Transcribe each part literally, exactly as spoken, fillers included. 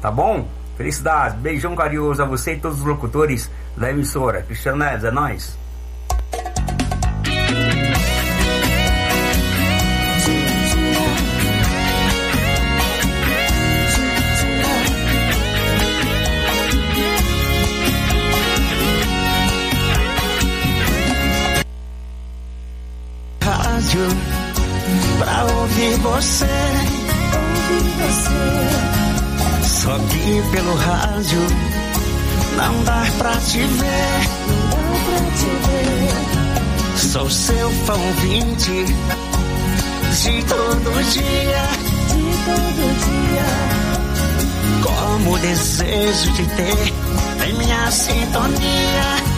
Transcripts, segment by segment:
tá bom? Felicidades, beijão carinhoso a você e todos os locutores da emissora. Cristiano Neves, é nóis. Rádio pra ouvir você, ouvir você. Só que pelo rádio não dá pra te ver, não dá pra te ver. Sou seu fã ouvinte de todo dia, de todo dia. Como desejo de ter em minha sintonia.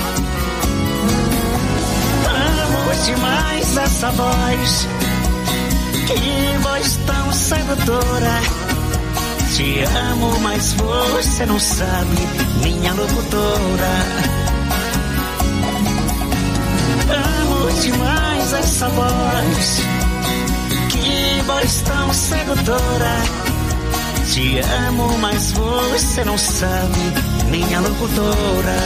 Amo demais essa voz, que voz tão sedutora. Te amo, mas você não sabe, minha locutora. Amo demais essa voz, que voz tão sedutora. Te amo, mas você não sabe, minha locutora.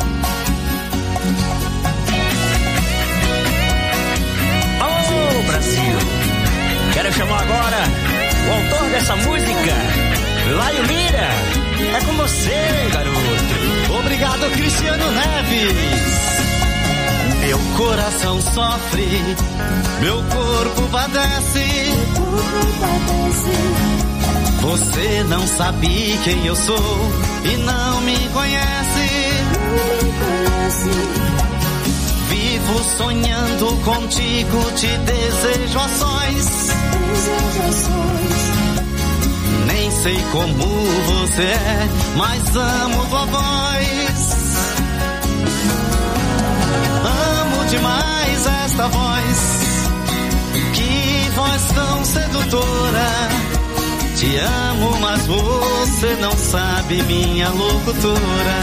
Alô, Brasil! Quero chamar agora o autor dessa música, Laio Lira. É com você, garoto. Obrigado, Cristiano Neves. Meu coração sofre, meu corpo padece. Você não sabe quem eu sou e não me conhece. Vivo sonhando contigo, te desejo ações. Nem sei como você é, mas amo tua voz. Amo demais esta voz, que voz tão sedutora. Te amo, mas você não sabe, minha locutora.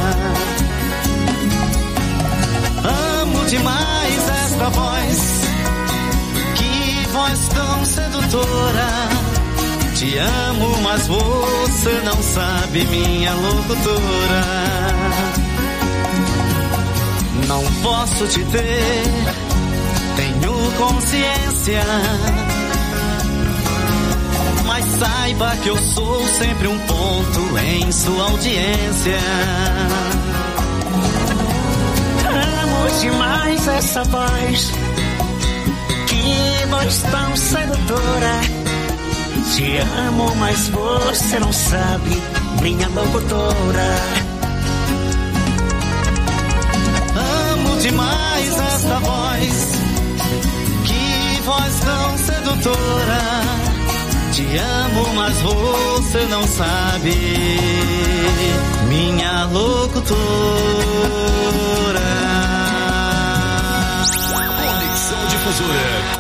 Amo demais esta voz, que voz tão sedutora. Te amo, mas você não sabe, minha locutora. Não posso te ter, tenho consciência, mas saiba que eu sou sempre um ponto em sua audiência. Amo demais essa voz, que voz tão sedutora. Te amo, mas você não sabe, minha locutora. Amo demais esta voz, que voz tão sedutora. Te amo, mas você não sabe, minha locutora. Conexão Difusora.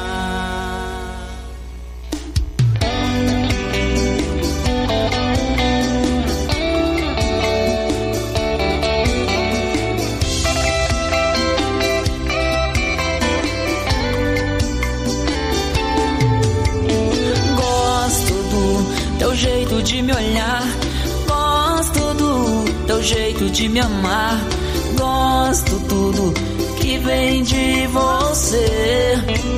De me olhar, gosto do teu jeito de me amar, gosto tudo que vem de você.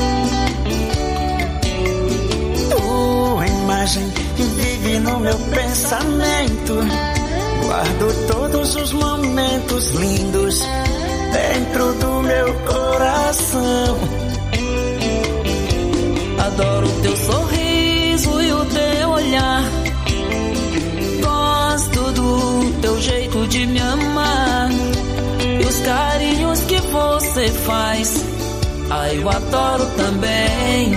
Tua imagem vive no meu pensamento, guardo todos os momentos lindos dentro do meu coração. Adoro o teu sorriso e o teu olhar, do teu jeito de me amar e os carinhos que você faz. Ah, eu adoro também.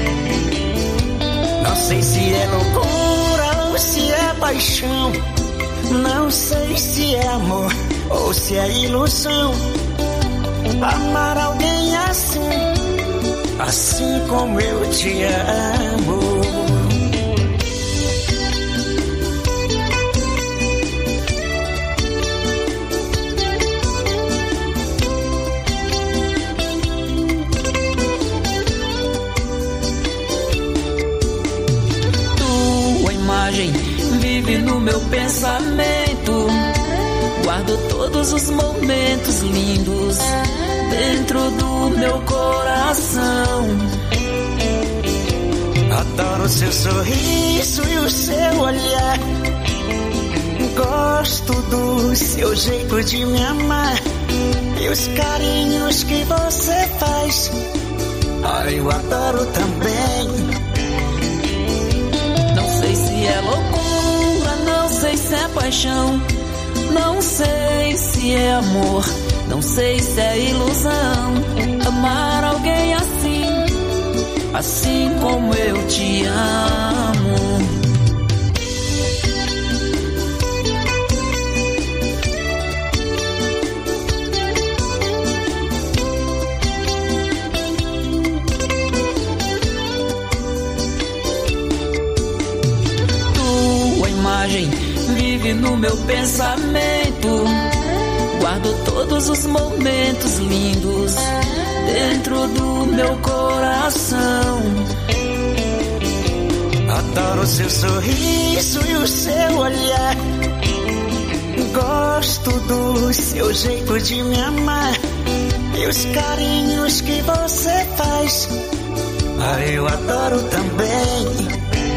Não sei se é loucura ou se é paixão, não sei se é amor ou se é ilusão. Amar alguém assim, assim como eu te amo. Vive no no meu pensamento. Guardo todos os momentos lindos dentro do meu coração. Adoro seu sorriso e o seu olhar. Gosto do seu jeito de me amar e os carinhos que você faz. Ah, eu adoro também. Não sei se é loucura, não sei se é paixão, não sei se é amor, não sei se é ilusão. Amar alguém assim, assim como eu te amo. Tua imagem vive no meu pensamento. Guardo todos os momentos lindos dentro do meu coração. Adoro seu sorriso e o seu olhar. Gosto do seu jeito de me amar e os carinhos que você faz. Ah, eu adoro também.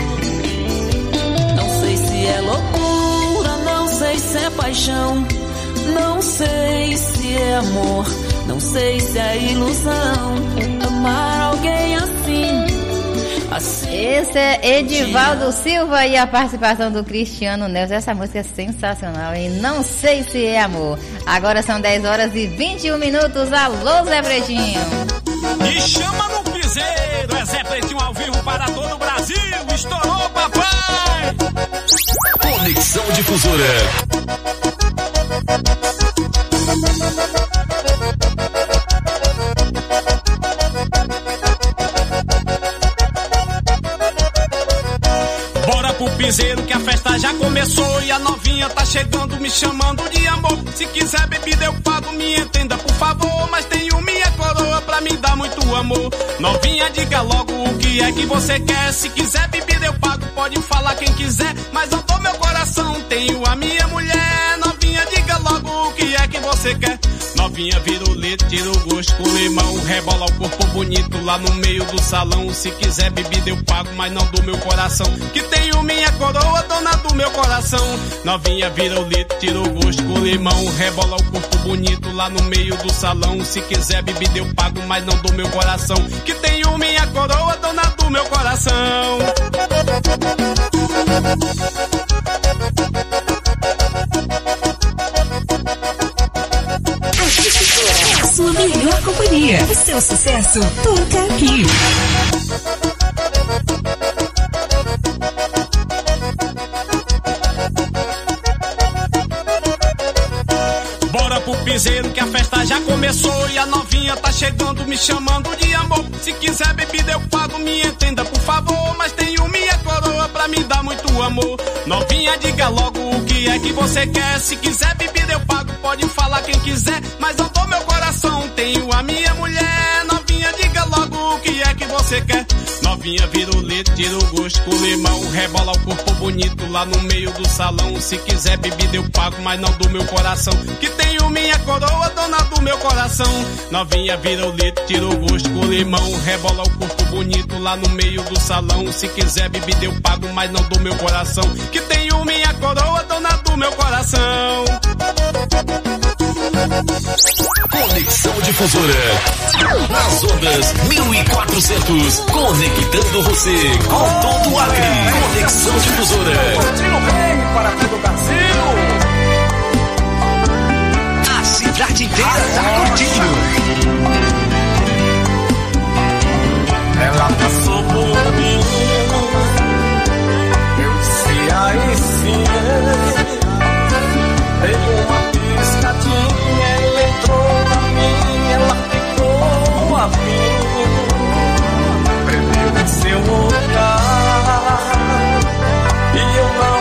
Não sei se é loucura, não sei se é paixão, não sei se é amor, não sei se é ilusão. Amar alguém assim, assim. Esse é Edivaldo Silva e a participação do Cristiano Neves. Essa música é sensacional, hein? Não sei se é amor. Agora são dez horas e vinte e um minutos. Alô, Zé Pretinho. E chama no piseiro, é Zé Pretinho ao vivo para todo o Brasil. Estourou, papai! Conexão Difusora. Bora pro piseiro que a festa já começou e a novinha tá chegando me chamando de amor. Se quiser bebida eu pago, me entenda por favor, mas tenho minha coroa pra me dar muito amor. Novinha, diga logo o que é que você quer. Se quiser bebida eu pago, pode falar quem quiser, mas eu dou meu coração, tenho a minha mulher. Novinha, diga logo o que é que você quer. Novinha, vira o leite, tira o gosto com limão, rebola o corpo bonito lá no meio do salão. Se quiser bebida eu pago, mas não do meu coração, que tenho minha coroa, dona do meu coração. Novinha, vira o leite, tira o gosto com limão, rebola o corpo bonito lá no meio do salão. Se quiser bebida eu pago, mas não do meu coração, que tenho minha coroa, dona do meu coração. Sua melhor companhia. O seu sucesso toca aqui. Bora pro piseiro que a festa já começou e a novinha tá chegando me chamando de amor. Se quiser bebida eu pago, me entenda por favor, mas tenho minha coroa pra me dar muito amor. Novinha, diga logo o que é que você quer. Se quiser bebida eu pago, pode falar quem quiser, mas eu dou meu coração, tenho a minha mulher. Novinha, diga logo o que é que você quer. Novinha, vira o leite, tira o gosto com limão, rebola o corpo bonito lá no meio do salão. Se quiser bebida eu pago, mas não do meu coração, que tenho minha coroa, dona do meu coração. Novinha, vira o leite, tira o gosto com limão, rebola o corpo bonito lá no meio do salão. Se quiser bebida eu pago, mas não do meu coração, que tenho minha coroa, dona do meu coração. Conexão Difusora. Nas ondas mil e quatrocentos, conectando você com todo o Acre. Conexão Difusora. Curtindo bem para todo o Brasil. A cidade inteira tá curtindo. Ela passou por mim, eu disse aí sim. Dei uma piscadinha, ela entrou na minha, ela ficou a mim. Prendeu em seu olhar e eu não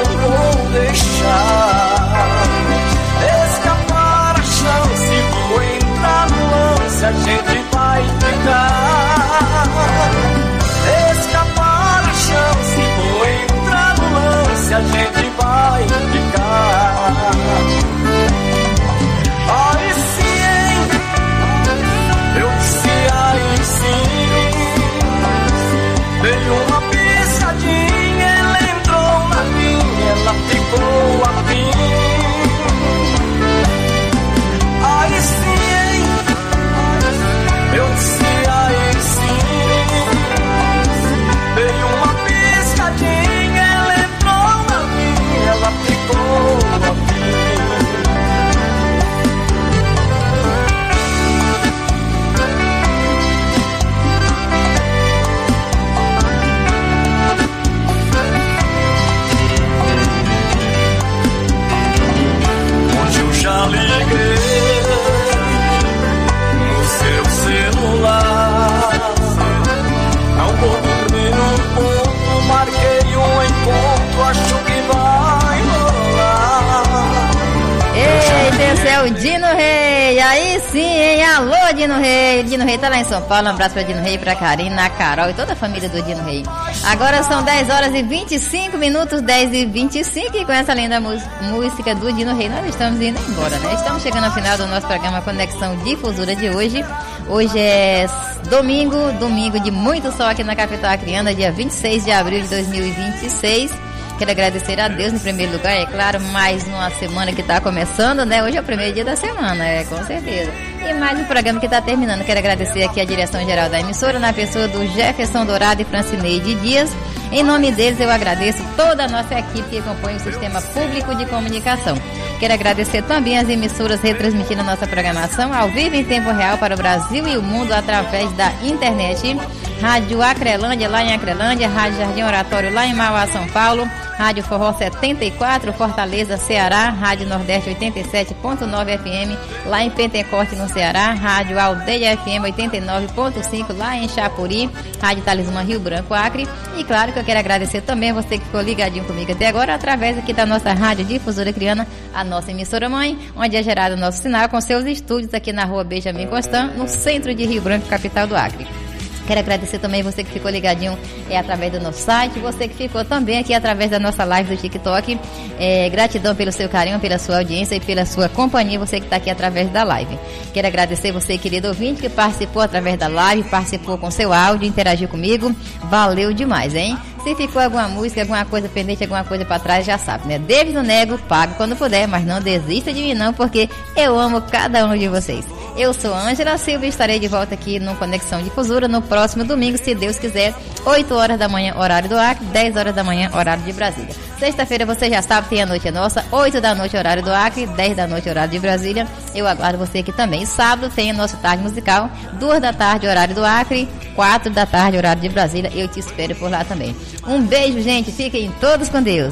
é o Dino Rei. Aí sim, hein? Alô, Dino Rei. Dino Rei tá lá em São Paulo. Um abraço pra Dino Rei, pra Karina, a Carol e toda a família do Dino Rei. Agora são dez horas e vinte e cinco minutos, dez e vinte e cinco. E com essa linda música do Dino Rei, nós estamos indo embora, né? Estamos chegando ao final do nosso programa Conexão Difusora de hoje. Hoje é domingo, domingo de muito sol aqui na capital acreana, dia vinte e seis de abril de dois mil e vinte e seis. Quero agradecer a Deus em primeiro lugar, é claro, mais uma semana que está começando, né? Hoje é o primeiro dia da semana, é, com certeza. E mais um programa que está terminando. Quero agradecer aqui a direção geral da emissora, na pessoa do Jefferson Dourado e Francineide Dias. Em nome deles, eu agradeço toda a nossa equipe que compõe o Sistema Público de Comunicação. Quero agradecer também as emissoras retransmitindo a nossa programação ao vivo em tempo real para o Brasil e o mundo através da internet. Rádio Acrelândia, lá em Acrelândia, Rádio Jardim Oratório, lá em Mauá, São Paulo, Rádio Forró setenta e quatro, Fortaleza, Ceará, Rádio Nordeste oitenta e sete ponto nove F M, lá em Pentecoste, no Ceará, Rádio Aldeia F M oitenta e nove ponto cinco, lá em Chapuri, Rádio Talismã Rio Branco, Acre. E claro que eu quero agradecer também a você que ficou ligadinho comigo até agora, através aqui da nossa Rádio Difusora Criana, a nossa emissora mãe, onde é gerado o nosso sinal com seus estúdios aqui na rua Benjamin Constant, no centro de Rio Branco, capital do Acre. Quero agradecer também você que ficou ligadinho é, através do nosso site, você que ficou também aqui através da nossa live do TikTok. É, gratidão pelo seu carinho, pela sua audiência e pela sua companhia, você que está aqui através da live. Quero agradecer você, querido ouvinte, que participou através da live, participou com seu áudio, interagiu comigo. Valeu demais, hein? Se ficou alguma música, alguma coisa pendente, alguma coisa pra trás, já sabe, né? Deves no nego, pago quando puder, mas não desista de mim não, porque eu amo cada um de vocês. Eu sou Ângela Silva e estarei de volta aqui no Conexão Difusora no próximo domingo, se Deus quiser, oito horas da manhã, horário do Acre, dez horas da manhã, horário de Brasília. Sexta-feira, você já sabe, tem a Noite é Nossa, oito da noite, horário do Acre, dez da noite, horário de Brasília. Eu aguardo você aqui também. Sábado tem o nosso Tarde Musical, duas da tarde, horário do Acre, quatro da tarde, horário de Brasília. Eu te espero por lá também. Um beijo, gente. Fiquem todos com Deus.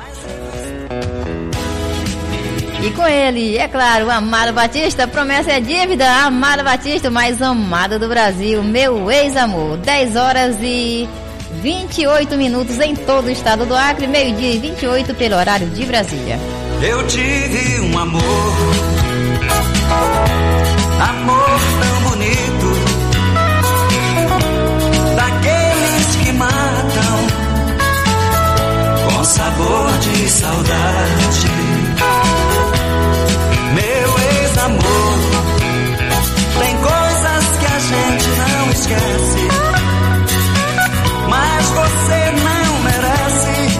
E com ele, é claro, o Amado Batista, promessa é dívida. Amado Batista, o mais amado do Brasil, meu ex-amor. dez horas e vinte e oito minutos em todo o estado do Acre, meio-dia e vinte e oito pelo horário de Brasília. Eu tive um amor, amor tão bonito, daqueles que matam com sabor de saudade. Meu ex-amor, tem coisas que a gente não esquece, mas você não merece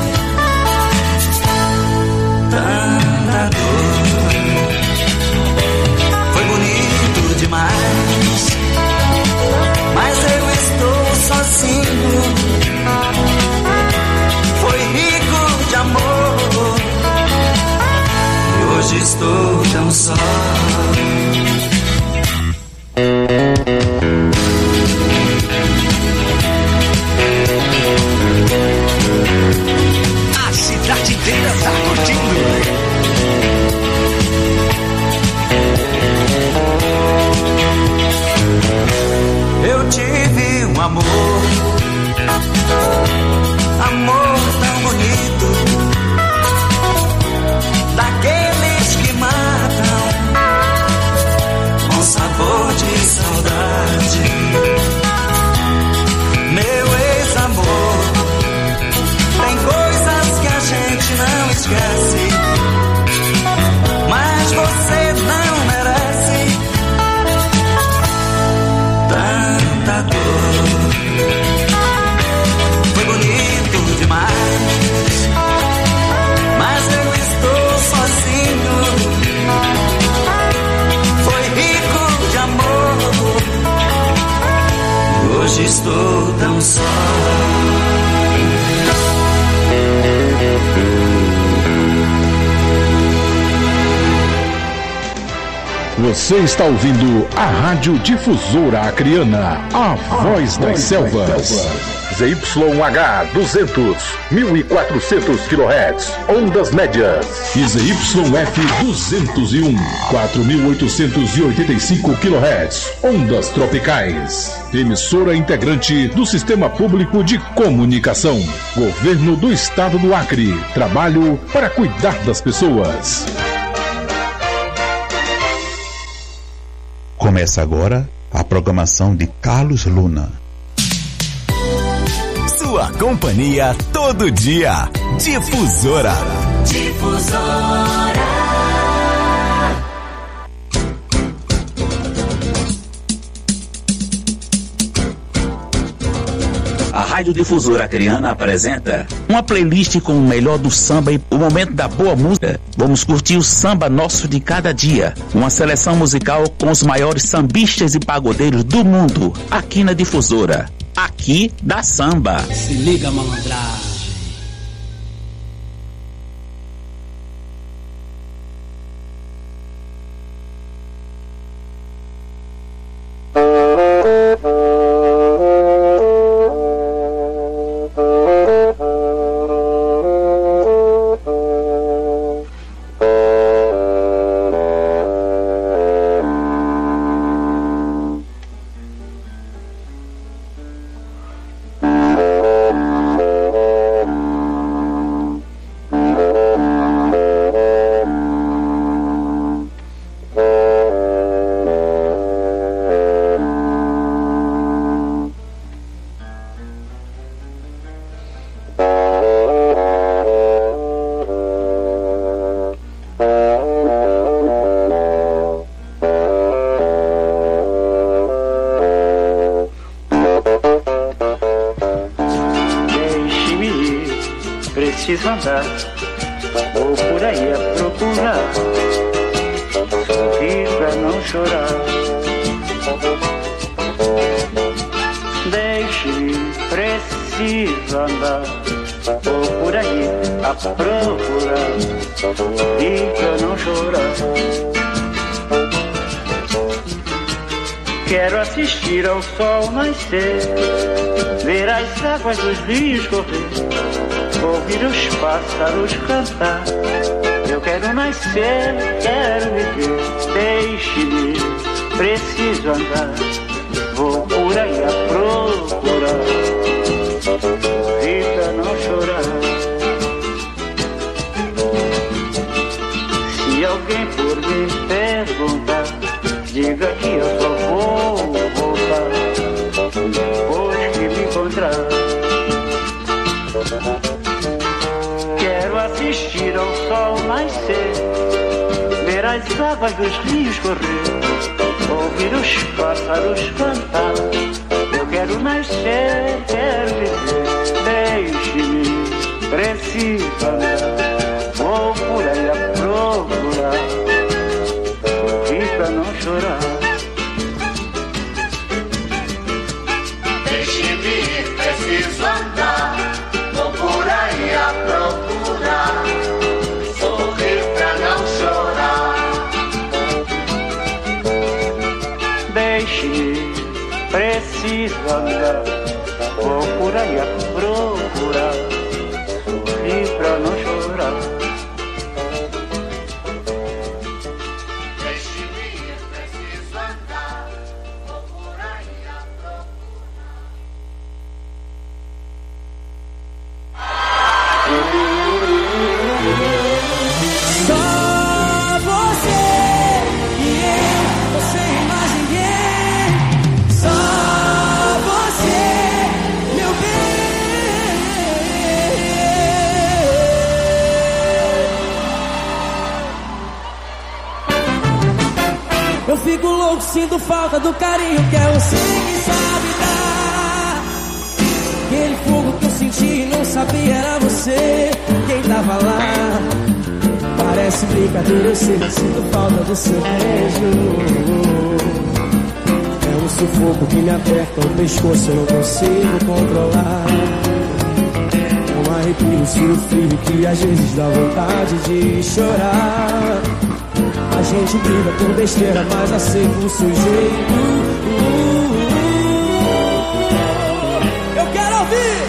tanta dor. Foi bonito demais, mas eu estou sozinho. Foi rico de amor, hoje estou tão só. A cidade inteira tá curtindo. Eu tive um amor, amor tão bonito, daqueles que matam com sabor de saudade. Meu ex-amor, tem coisas que a gente não esquece, mas você não merece tanta dor. Foi bonito demais, mas eu estou sozinho. Foi rico de amor, hoje estou tão só. Você está ouvindo a Rádio Difusora Acreana, a voz das selvas. Z Y H duzentos, mil e quatrocentos quilohertz, ondas médias. E Z Y F duzentos e um, quatro mil oitocentos e oitenta e cinco quilohertz, ondas tropicais. Emissora integrante do Sistema Público de Comunicação. Governo do Estado do Acre. Trabalho para cuidar das pessoas. Começa agora a programação de Carlos Luna. Sua companhia todo dia. Difusora. Difusora. A Rádio Difusora Acreana apresenta uma playlist com o melhor do samba e o momento da boa música. Vamos curtir o samba nosso de cada dia. Uma seleção musical com os maiores sambistas e pagodeiros do mundo, aqui na Difusora. Aqui da samba. Se liga, malandragem. Preciso andar, vou por aí a procurar, sorrir pra não chorar. Deixe-me, preciso andar, vou por aí a procurar, sorrir pra não chorar. Quero assistir ao sol nascer, ver as águas dos rios correr, ouvir os pássaros cantar. Eu quero nascer, quero viver. Deixe-me, preciso andar, vou por aí a procurar, rir pra não chorar. Se alguém por me perguntar, diga que eu só vou voltar depois que me encontrar. Quero assistir ao sol nascer, ver as águas dos rios correr, ouvir os pássaros cantar. Eu quero nascer, quero viver. Deixe-me, preciso andar, vou por aí a procurar, sorrir pra não chorar. Deixe-me, preciso andar, vou por aí a procurar, sorrir pra não chorar. Deixe-me, preciso andar, vou por aí a procurar, sorrir pra não chorar. Deixe-me, preciso andar, vou por aí a procurar. Só você e eu, você e mais ninguém. Só você, meu bem. Eu fico louco, sinto falta do carinho que é você que sabe dar. Aquele fogo que eu senti e não sabia era você quem tava lá. Parece brincadeira, eu sei, sinto falta do seu beijo. É um sufoco que me aperta o pescoço, eu não consigo controlar. É um arrepio, um frio que às vezes dá vontade de chorar. A gente briga por besteira, mas aceita o sujeito. Eu quero ouvir!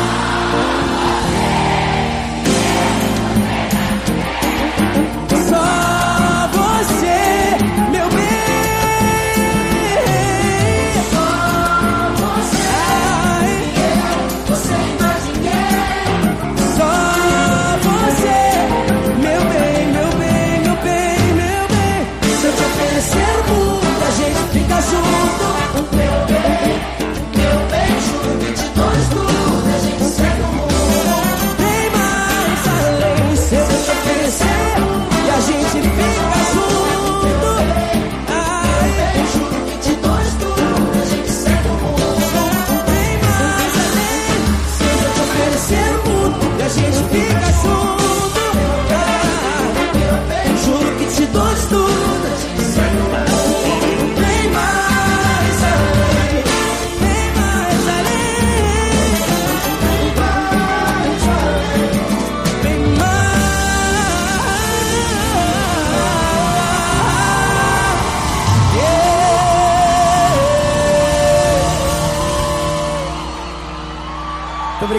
Só você, meu bem. Só você, ai, eu, você e mais ninguém. Só você, meu bem, meu bem, meu bem, meu bem. Se eu te oferecer o mundo, a gente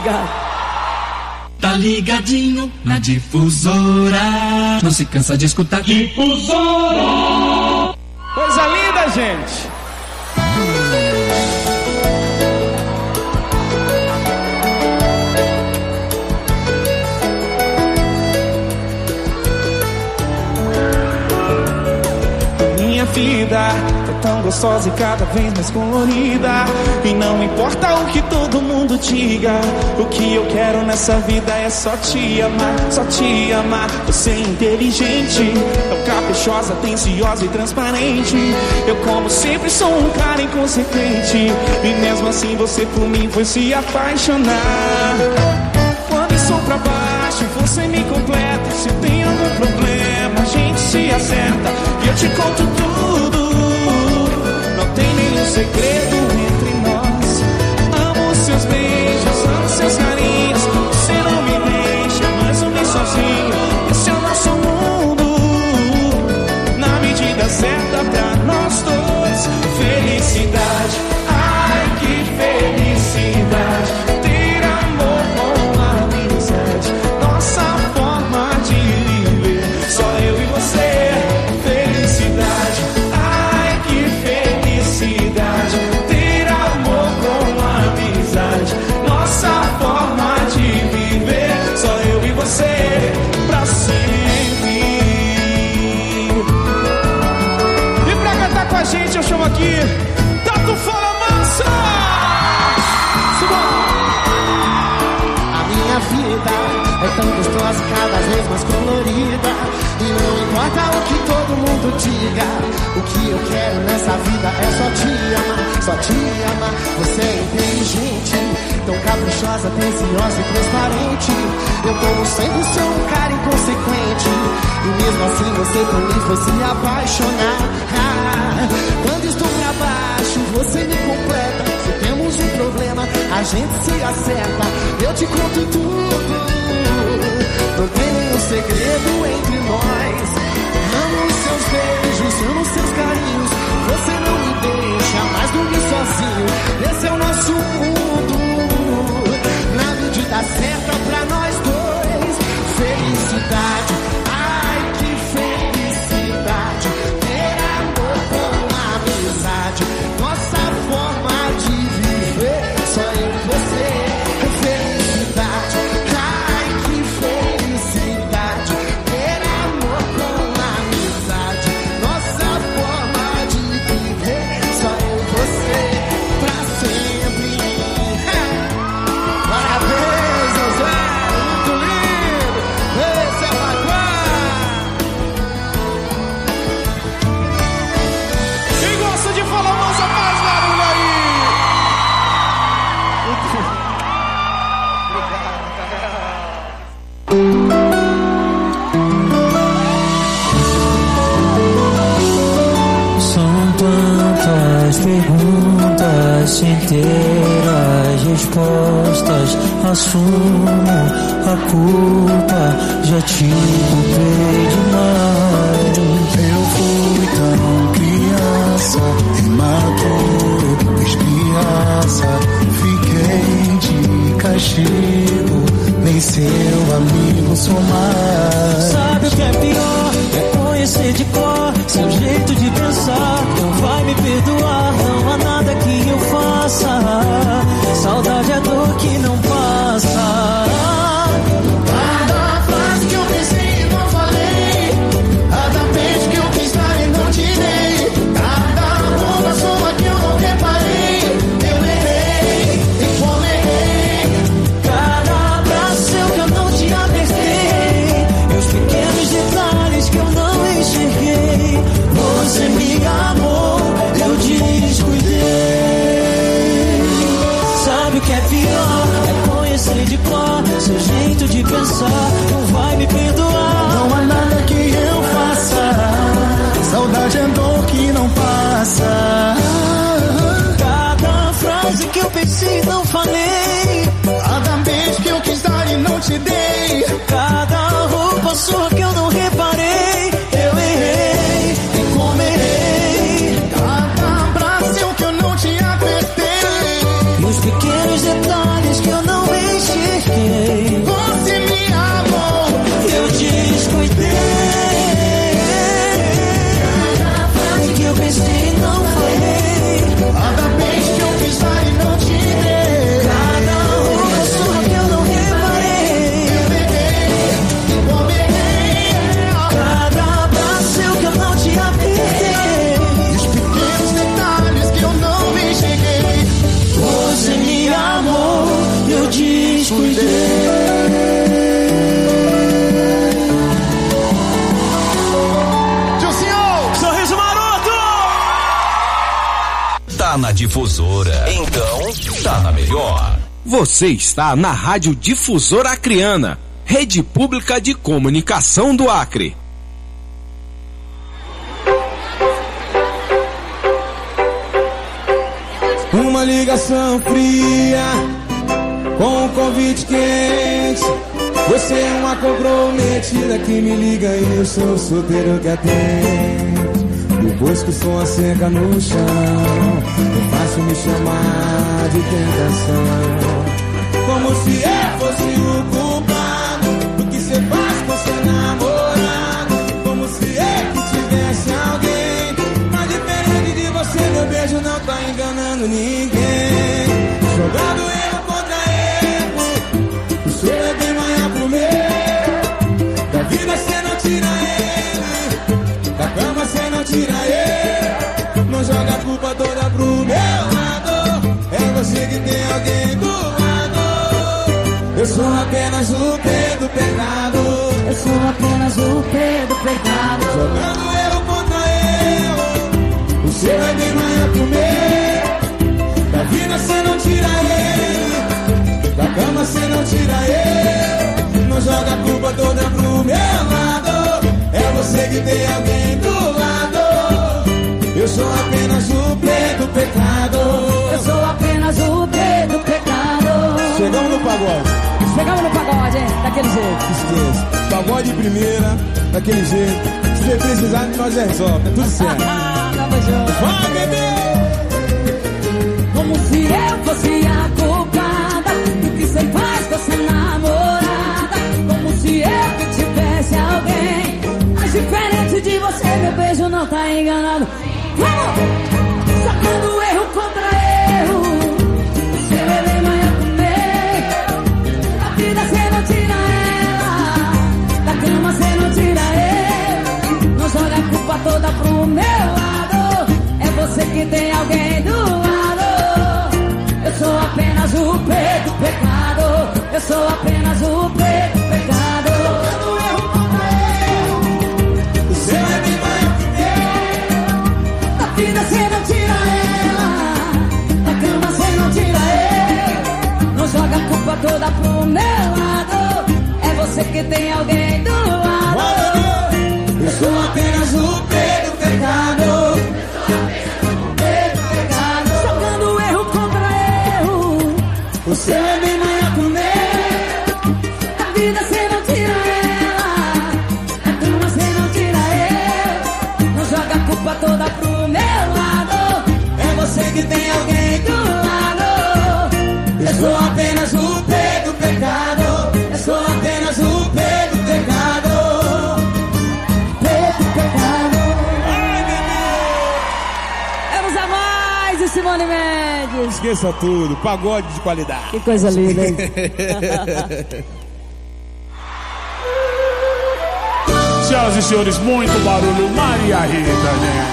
Obrigado. Tá ligadinho na Difusora. Não se cansa de escutar Difusora. Coisa linda, gente. Minha vida é tão gostosa e cada vez mais colorida. E não importa o que todo mundo diga, o que eu quero nessa vida é só te amar, só te amar. Você é inteligente, tão caprichosa, atenciosa e transparente. Eu como sempre sou um cara inconsequente, e mesmo assim você por mim foi se apaixonar. Quando estou pra baixo você me completa. Se tem algum problema a gente se acerta, e eu te conto tudo. Não tem nenhum segredo entre nós. Amo seus beijos, amo seus carinhos. Você não me deixa mais sumir sozinho. Esse é o nosso mundo, na medida certa pra nós dois. Felicidade, ai que felicidade. Ter amor com amizade, nossa forma de viver, só eu e você. Felicidade, ai que felicidade. Ter amor com amizade, nossa forma de viver, só eu e você pra sempre. E pra cantar com a gente eu chamo aqui Tato Fala Mansa. A minha vida é tão gostosa, cada vez mais colorida. E não importa o que todo mundo diga, o que eu quero nessa vida é só te amar, só te amar. Você é inteligente, tão caprichosa, atenciosa e transparente. Eu como sempre sou um cara inconsequente, e mesmo assim você por mim foi se apaixonar. Ah, quando estou pra baixo você me completa. Se temos um problema a gente se acerta. Eu te conto tudo, não tem nenhum segredo entre nós. Amo os seus beijos, amo os seus carinhos. Você não me deixa mais dormir sozinho. Esse é o nosso mundo, na medida certa pra nós dois. Felicidade, ai que felicidade. Ter amor com amizade, nossa forma de viver, só eu e você. Felicidade, ai que felicidade. Ter amor com amizade, nossa forma de viver, só eu e você pra sempre. Parabéns, José, muito lindo. Esse é o Quem gosta de falar mansa faz barulho aí. São tantas perguntas sem ter as respostas. Assumo a culpa, já te culpei demais. Eu fui tão criança, imaturo, espiaça. Fiquei de castigo, nem seu amigo sou mais. Sabe o que é pior? É conhecer de cor seu jeito de pensar. Não vai me perdoar, não há nada que eu faça. Saudade é dor que não passa. Cada frase que eu pensei e não falei, cada beijo que eu quis dar e não te dei, cada bomba sua que eu não reparei, eu errei e como errei. Cada abraço seu que eu não te apertei, meus pequenos Difusora. Então, tá na melhor. Você está na Rádio Difusora Acreana, rede pública de comunicação do Acre. Uma ligação fria com um convite quente. Você é uma comprometida que me liga e eu sou o solteiro que atende. Depois que o som seca no chão, é fácil me chamar de tentação. Como se eu fosse o culpado do que você faz com seu namorado. Como se eu que tivesse alguém. Mas diferente de você, meu beijo não tá enganando ninguém. Jogando erro contra erro, o seu é bem maior pro meu. Da vida cê não tira ele, da cama cê não tira ele. Não joga a culpa toda pro meu lado. É você que tem alguém do lado. Eu sou apenas o P do pecado. Eu sou apenas o P do pecado. Jogando erro contra erro, o seu é bem maior que o meu. Da vida cê não tira ele, da cama cê não tira ele. Não joga a culpa toda pro meu lado. É você que tem alguém do lado. Eu sou apenas o P do pecado. Eu sou apenas o P do pecado. Chegamos no pagode. Chegamos no pagode, hein? Daquele jeito. Esqueça. Pagode primeira, daquele jeito. Se você precisar, nós resolve. É tudo certo. Tamo junto. Vai, bebê! Como se eu fosse a culpada do que você faz com essa namorada. Como se eu que tivesse alguém. Mas diferente de você, meu beijo não tá enganado. Vamos! Sacando erro contra erro. O seu é bem maior que o meu. Da vida cê não tira ela, da cama cê não tira ele. Não joga a culpa toda pro meu lado. É você que tem alguém do lado. Eu sou apenas o P do pecado. Eu sou apenas o P do pecado. Sacando erro contra erro. O seu é bem maior que o meu. Da vida cê não tira ela, da cama cê não tira ele. Não joga a culpa toda pro meu lado. É você que tem alguém do lado. Eu sou apenas o P do pecado. P do pecado. Jogando erro contra erro. O seu é bem maior que o meu. Da vida cê não tira ela, da cama cê não tira ele. Não joga a culpa toda pro meu lado. É você que tem alguém do lado. Eu sou apenas o P do pecado. Eu sou apenas o P do pecado. P do pecado. Ai, bebê! Vamos a mais e Simone Mendes. Esqueça tudo, pagode de qualidade. Que coisa linda, hein? Senhoras e senhores, muito barulho, Maria Rita, né?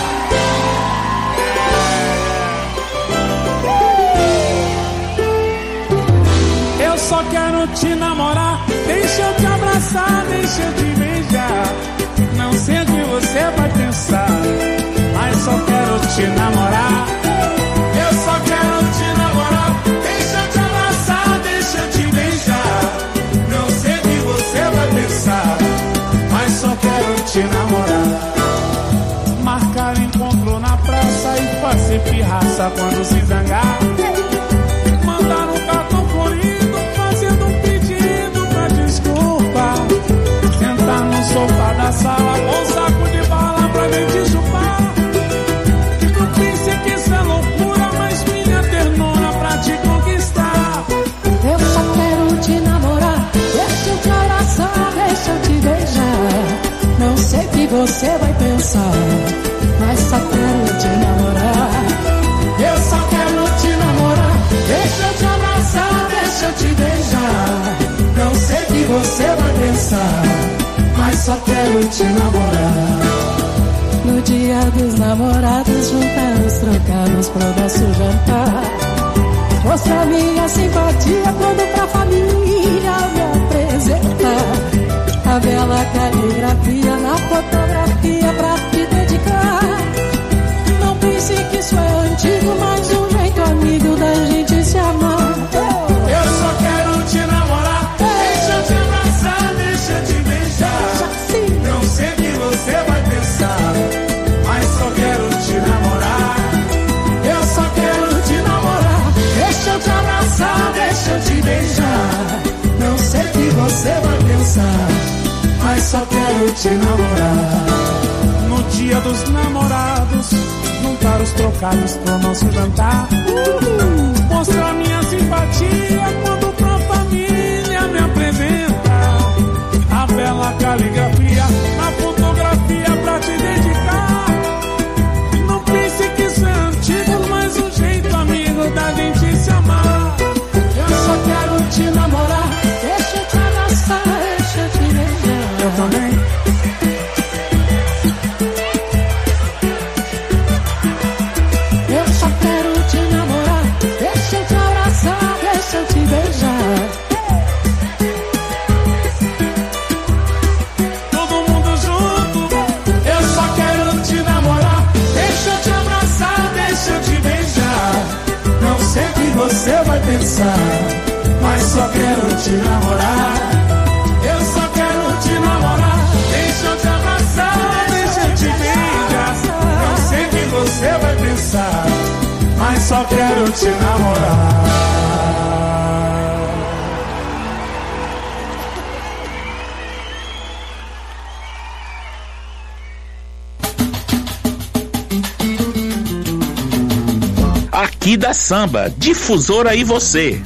Eu só quero te namorar, deixa eu te abraçar, deixa eu te beijar. Não sei o que você vai pensar, mas só quero te namorar. Eu só quero te namorar, deixa eu te abraçar, deixa eu te beijar. Não sei o que você vai pensar, mas só quero te namorar. Marcar encontro na praça e fazer pirraça quando se zangar. Mandar um cartão florido fazendo um pedido pra desculpa. Sentar no sofá da sala com um saco de bala pra nem te chupar. Não pense que isso é loucura, mas minha ternura pra te conquistar. Eu só quero te namorar, deixa eu te abraçar, deixa eu te beijar. Não sei o que você vai pensar, mas só quero te namorar. Eu só quero te namorar, deixa eu te abraçar, deixa eu te beijar. Não sei o que você vai pensar, mas só quero te namorar. No dia dos namorados, juntar os trocados pro nosso jantar. Mostrar minha simpatia quando pra família me apresentar. A bela caligrafia na fotografia pra te dedicar. Não pense que isso é antigo, mas você vai pensar, mas só quero te namorar. No dia dos namorados, juntar os trocados pro nosso jantar. Uhul. Mostrar minha simpatia quando pra família me apresenta a bela caligrafia na fotografia pra te dedicar. Não pense que isso é antigo, mas um jeito amigo da gente se amar. Eu só quero te namorar, deixa eu te abraçar, deixa eu te beijar. Eu também. Eu só quero te namorar, deixa eu te abraçar, deixa eu te beijar. Todo mundo junto. Eu só quero te namorar, deixa eu te abraçar, deixa eu te beijar. Não sei o que você vai pensar, mas só quero te namorar. Eu só quero te namorar, deixa eu te abraçar, deixa eu te beijar. Não sei o que você vai pensar, mas só quero te namorar. Aqui da Samba, Difusora e você.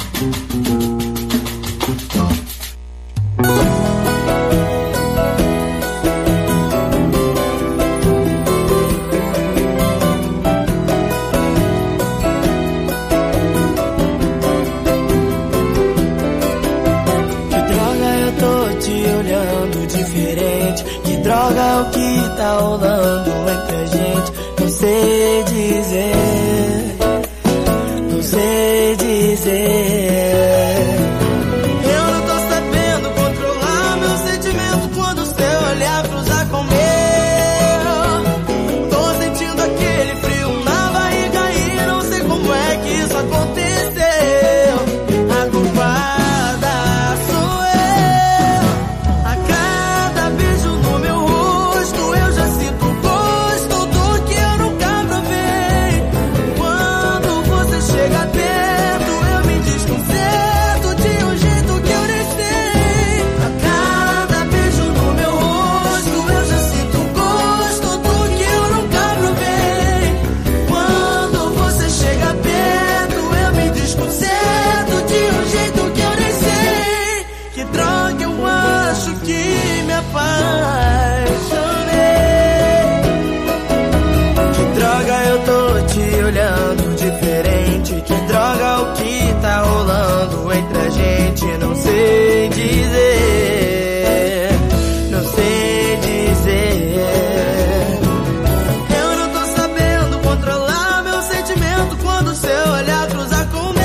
Droga é o que tá rolando entre a gente. Não sei dizer, não sei dizer. Eu não tô sabendo controlar meu sentimento quando o seu olhar cruza com o meu. Tô sentindo aquele frio na barriga e não sei como é que isso aconteceu. A culpada sou eu. A cada beijo no meu rosto eu já sinto o gosto do que eu nunca provei. Quando você chega perto eu me desconcerto de um jeito que eu nem sei. A cada beijo no meu rosto eu já sinto o gosto do que eu nunca provei. Quando você chega perto eu me desconcerto de um jeito que eu nem sei. Que droga, eu acho que me apaixonei. Que droga, eu tô te olhando diferente. Que droga, o que tá rolando entre a gente. Não sei dizer, não sei dizer. Eu não tô sabendo controlar meu sentimento quando o seu olhar cruza com o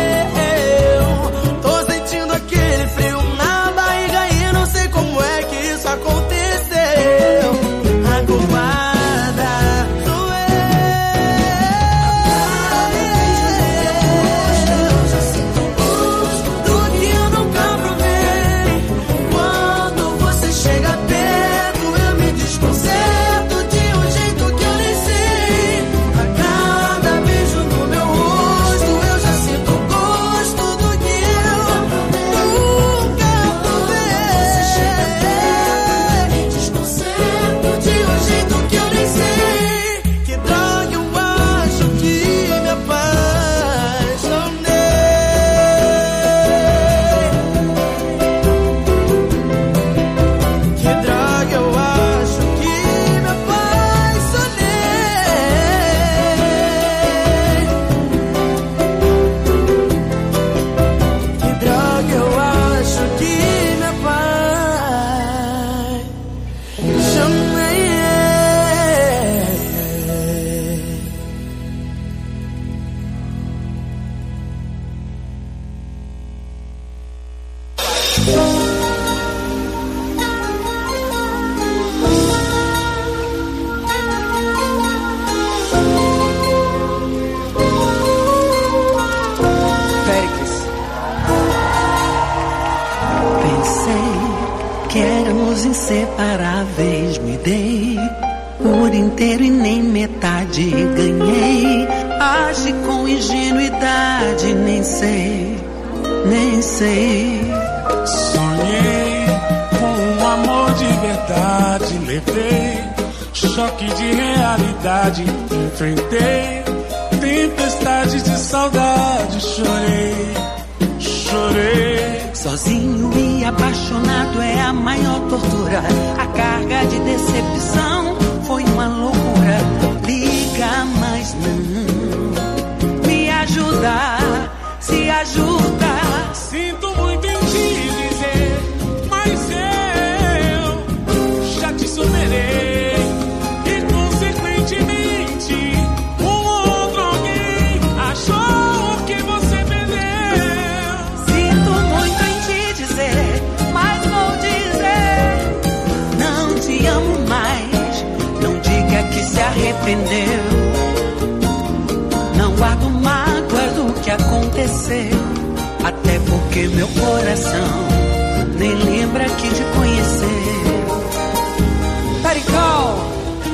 meu. Tô sentindo aquele frio na barriga e não sei como é que isso aconteceu. A culpada sou eu. Já sinto o gosto do que eu nunca provei. Quando você chega perto eu me desconcerto de um jeito que eu nem sei. A cada beijo no meu rosto eu já sinto o gosto do que eu nunca provei. Você chega perto me desconcerto de um jeito que eu nem sei. Que droga, eu acho que me apaixonei. Que droga, eu acho que me apaixonei. Que droga, eu acho que me apaixonei. Pensei que éramos inseparáveis, me dei por inteiro e nem metade ganhei. Age com ingenuidade, nem sei, nem sei. Sonhei verdade levei, choque de realidade enfrentei, tempestade de saudade chorei, chorei. Sozinho e apaixonado é a maior tortura. A carga de decepção foi uma loucura. Liga, mas não me ajuda, se ajuda. Sinto muito em te dizer, mas eu já te superei. E consequentemente um outro alguém achou que você perdeu. Sinto muito em te dizer, mas vou dizer, não te amo mais. Não diga que se arrependeu. Não guardo mágoas do que aconteceu, até porque meu coração nem lembra que te conheceu. Pericol!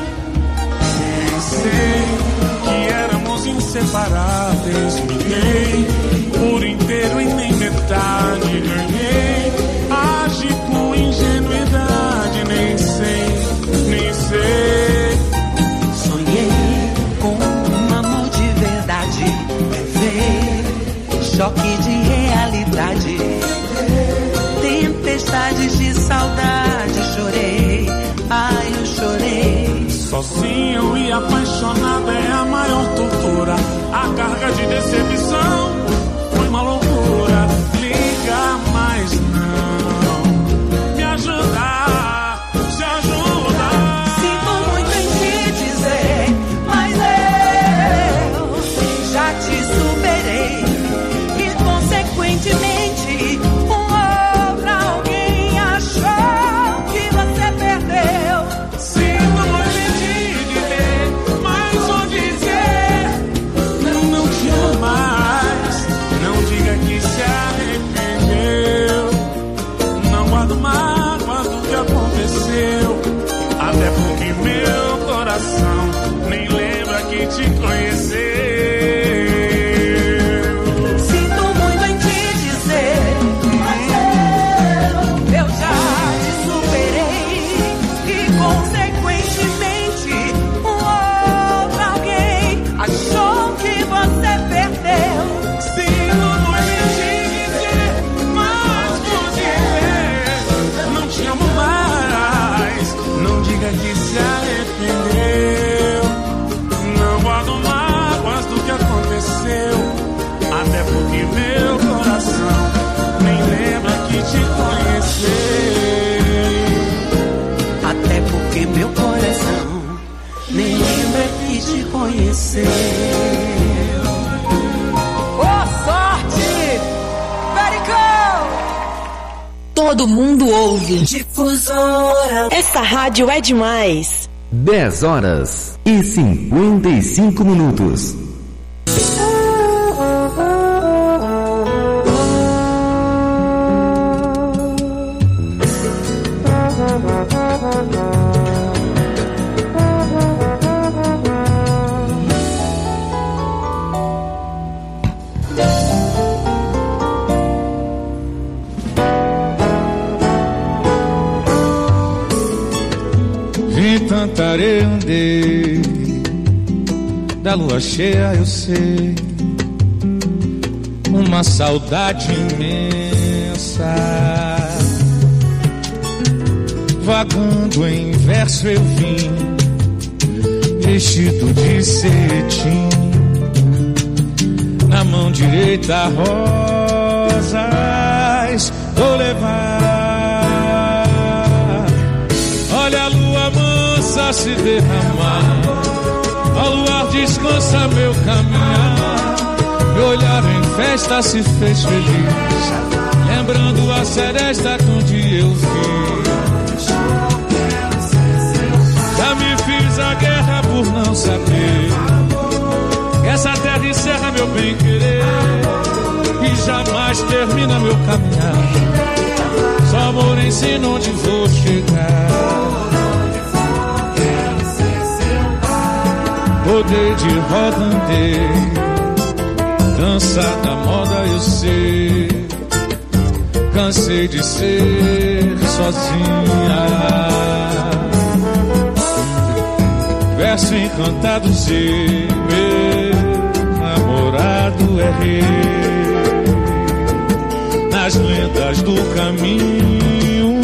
Pensei que éramos inseparáveis, liguei por inteiro e nem metade ganhei. Agi com ingenuidade, nem sei, nem sei. Sonhei com um amor de verdade, levei choque de realidade, tempestades de saudade chorei, ai eu chorei. Sozinho e apaixonado é a maior tortura. A carga de decepção foi uma loucura. Liga, mas não me ajuda, se ajuda. Sinto muito em te dizer, mas eu já te superei. E consequentemente um outro alguém achou que você perdeu. Sinto muito em te dizer, mas vou dizer, não, não te amo mais. Não diga que se arrependeu. Não guardo mágoas do que aconteceu, até porque meu coração nem lembra que te conheceu. Que se arrependeu. Não guardo mágoas do que aconteceu, até porque meu coração nem lembra que te conheceu. Até porque meu coração nem lembra que te conheceu. Boa sorte! Pericol! Todo mundo ouve. Difusora. Essa rádio é demais. dez horas e cinquenta e cinco minutos. Cantarei, andei, da lua cheia eu sei, uma saudade imensa, vagando em verso eu vim, vestido de cetim, na mão direita rosas vou levar. Olha a lua mansa se derramar, ao luar descansa meu caminhar. Meu olhar em festa se fez feliz, lembrando a seresta que um dia eu fiz. Já me fiz a guerra por não saber que essa terra encerra meu bem-querer e jamais termina meu caminhar. Só amor ensina onde vou chegar. Rodei de roda, andei, dança da moda eu sei, cansei de ser sozinha. Verso encantado se meu namorado é rei. Nas lendas do caminho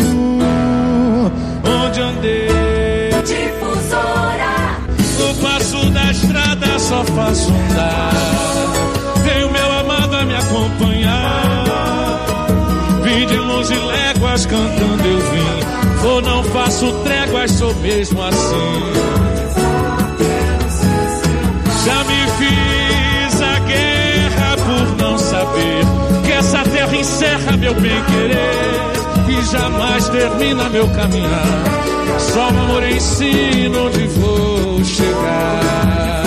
onde andei. Difusora. No passo da estrada só faço andar. Veio meu amado a me acompanhar. Vim de longe léguas cantando eu vim. Vou, não faço tréguas, sou mesmo assim. Já me fiz a guerra por não saber que essa terra encerra meu bem-querer e jamais termina meu caminhar. Só o amor ensina onde vou chegar.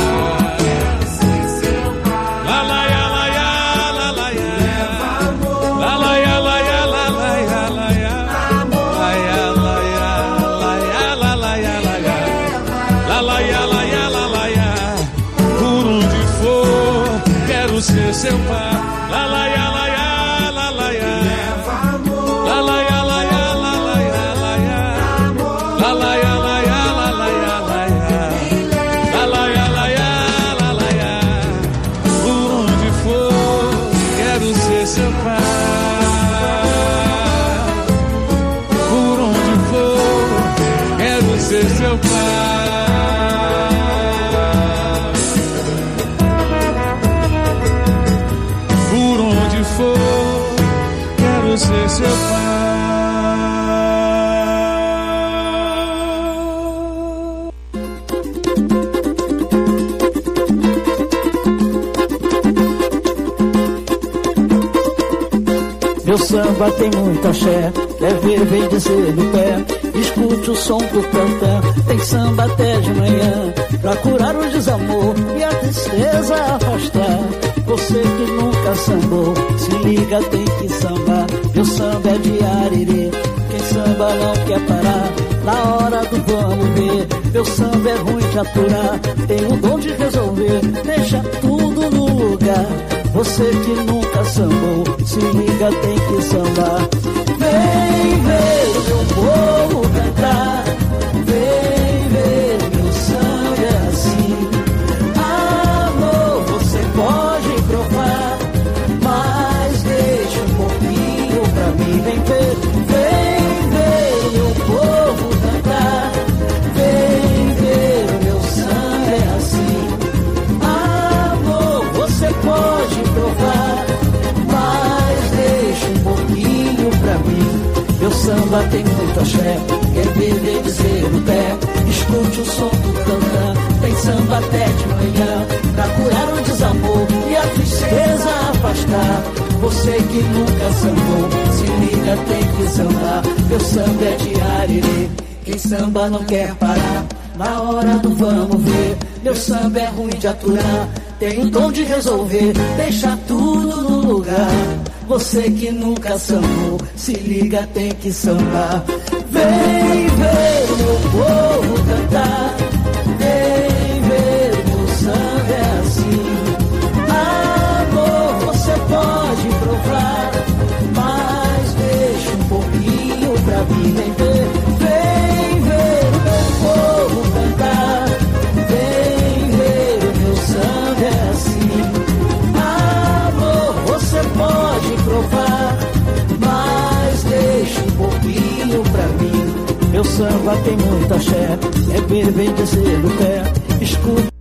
Ser seu pai, la la ya la ya la la ya, la la ya la ya la la ya la ya, la la ya la ya la la ya la ya, la la ya la ya la la ya. Por onde for, quero ser seu pai. Por onde for, quero ser seu pai. Quero ser seu pai. Meu samba tem muito axé, quer ver, vem dizer no pé. Escute o som do tantã, tem samba até de manhã, pra curar o desamor e a tristeza afastar. Você que nunca sambou, se liga, tem que sambar. Meu samba é de arerê, quem samba não quer parar. Na hora do vamos ver, meu samba é ruim de aturar. Tem o dom de resolver, deixa tudo no lugar. Você que nunca sambou, se liga, tem que sambar. Vem ver o meu povo cantar, vem ver meu samba é assim. Amor, você pode provar, mas deixa um pouquinho pra mim. Vem ver, vem ver meu povo cantar, vem ver meu samba é assim. Amor, você pode provar, mas deixa um pouquinho pra mim. Meu samba tem muito axé, quer ver, vem dizer no pé. Escute o som do tantã, tem samba até de manhã, pra curar o desamor e a tristeza afastar. Você que nunca sambou, se liga, tem que sambar. Meu samba é de arerê, quem samba não quer parar. Na hora do vamos ver, meu samba é ruim de aturar. Tem o dom de resolver, deixa tudo no lugar. Você que nunca sambou, se liga, tem que sambar. Vem ver o meu povo cantar, vem ver meu samba é assim. Amor, você pode provar, mas deixa um pouquinho pra mim. Vem ver, vem ver o meu povo cantar, vem ver meu samba é assim. Amor, você pode provar, mas deixa um pouquinho pra mim. Meu samba tem muito axé, é ver, vem dizer no pé. Escuta